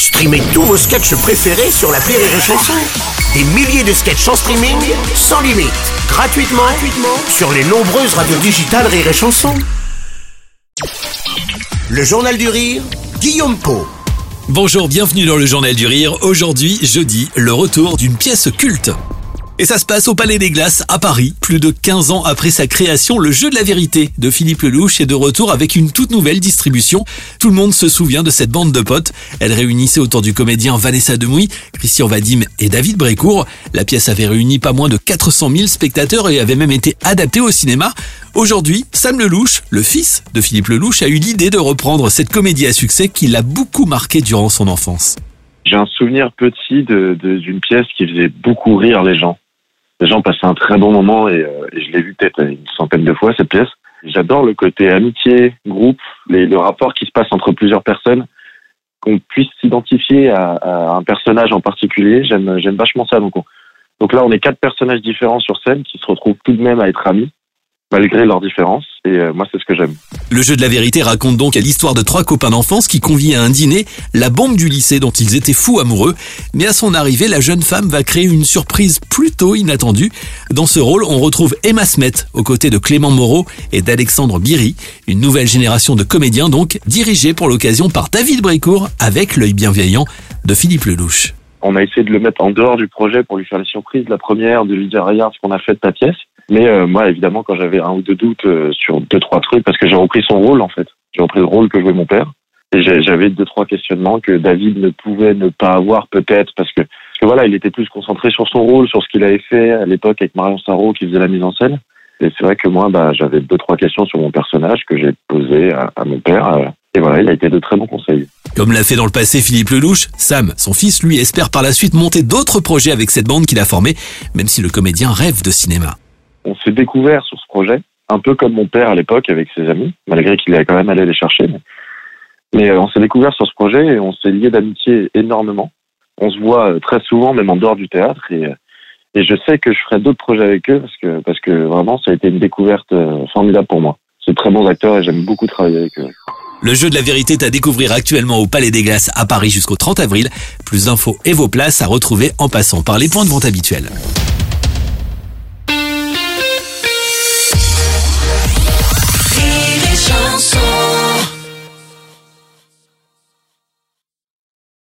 Streamez tous vos sketchs préférés sur l'appli Rire et Chanson. Des milliers de sketchs en streaming, sans limite, gratuitement sur les nombreuses radios digitales Rire et Chanson. Le Journal du Rire, Guillaume Pau. Bonjour, bienvenue dans le Journal du Rire. Aujourd'hui, jeudi, le retour d'une pièce culte. Et ça se passe au Palais des Glaces à Paris. Plus de 15 ans après sa création, le jeu de la vérité de Philippe Lelouch est de retour avec une toute nouvelle distribution. Tout le monde se souvient de cette bande de potes. Elle réunissait autour du comédien Vanessa Demouy, Christian Vadim et David Brécourt. La pièce avait réuni pas moins de 400 000 spectateurs et avait même été adaptée au cinéma. Aujourd'hui, Sam Lelouch, le fils de Philippe Lelouch, a eu l'idée de reprendre cette comédie à succès qui l'a beaucoup marqué durant son enfance. J'ai un souvenir petit d'une pièce qui faisait beaucoup rire les gens. Les gens passaient un très bon moment et je l'ai vu peut-être une centaine de fois, cette pièce. J'adore le côté amitié, groupe, le rapport qui se passe entre plusieurs personnes, qu'on puisse s'identifier à un personnage en particulier. J'aime vachement ça. Donc là, on est 4 personnages différents sur scène qui se retrouvent tout de même à être amis, malgré leurs différences. Et moi, c'est ce que j'aime. Le jeu de la vérité raconte donc l'histoire de 3 copains d'enfance qui convient à un dîner la bombe du lycée dont ils étaient fous amoureux. Mais à son arrivée, la jeune femme va créer une surprise plutôt inattendue. Dans ce rôle, on retrouve Emma Smet aux côtés de Clément Moreau et d'Alexandre Biry. Une nouvelle génération de comédiens donc, dirigée pour l'occasion par David Brécourt avec l'œil bienveillant de Philippe Lelouch. On a essayé de le mettre en dehors du projet pour lui faire les surprises. La première, de lui dire « Regarde ce qu'on a fait de ta pièce ». Mais moi, évidemment, quand j'avais un ou deux doutes sur 2-3 trucs, parce que j'ai repris son rôle, en fait. J'ai repris le rôle que jouait mon père. Et j'avais 2-3 questionnements que David ne pouvait ne pas avoir, peut-être, parce que voilà, il était plus concentré sur son rôle, sur ce qu'il avait fait à l'époque avec Marion Sarraud qui faisait la mise en scène. Et c'est vrai que moi, j'avais 2-3 questions sur mon personnage que j'ai posées à mon père. Et voilà, il a été de très bons conseils. Comme l'a fait dans le passé Philippe Lelouch, Sam, son fils, lui, espère par la suite monter d'autres projets avec cette bande qu'il a formée, même si le comédien rêve de cinéma. On s'est découvert sur ce projet, un peu comme mon père à l'époque avec ses amis, malgré qu'il allait quand même aller les chercher. Mais on s'est découvert sur ce projet et on s'est liés d'amitié énormément. On se voit très souvent, même en dehors du théâtre. Et je sais que je ferai d'autres projets avec eux parce que vraiment, ça a été une découverte formidable pour moi. C'est de très bons acteurs et j'aime beaucoup travailler avec eux. Le jeu de la vérité est à découvrir actuellement au Palais des Glaces à Paris jusqu'au 30 avril. Plus d'infos et vos places à retrouver en passant par les points de vente habituels.